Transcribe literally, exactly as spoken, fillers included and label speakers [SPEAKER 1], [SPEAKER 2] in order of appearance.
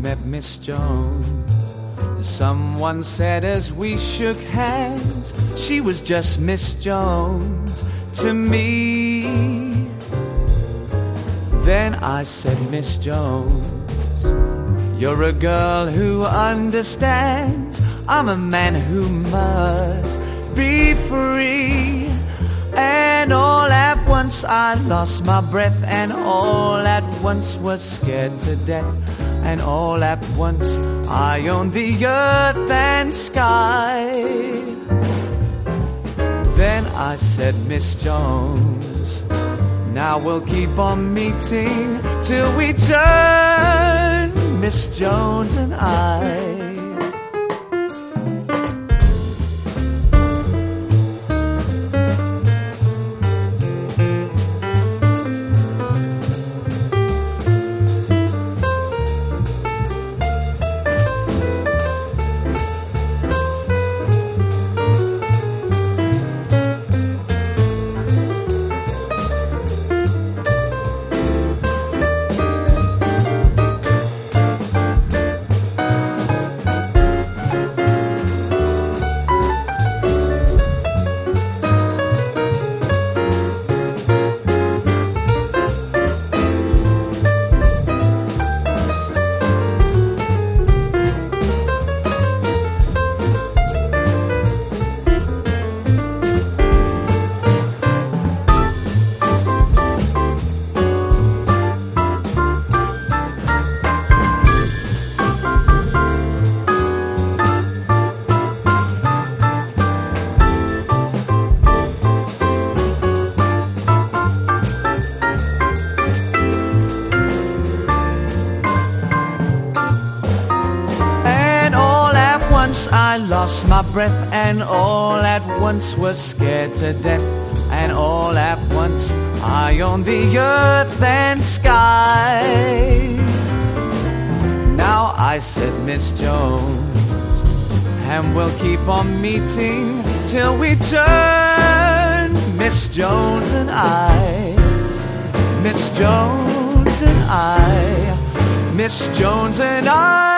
[SPEAKER 1] met Miss Jones. Someone said as we shook hands, she was just Miss Jones to me. Then I said, Miss Jones, you're a girl who understands I'm a man who must be free. And all at once I lost my breath, and all at once was scared to death. And all at once I owned the earth and sky. Then I said, Miss Jones, now we'll keep on meeting till we turn, Miss Jones and I. I lost my breath, and all at once was scared to death. And all at once I owned the earth and skies. Now I said, Miss Jones, and we'll keep on meeting till we turn, Miss Jones and I. Miss Jones and I. Miss Jones and I.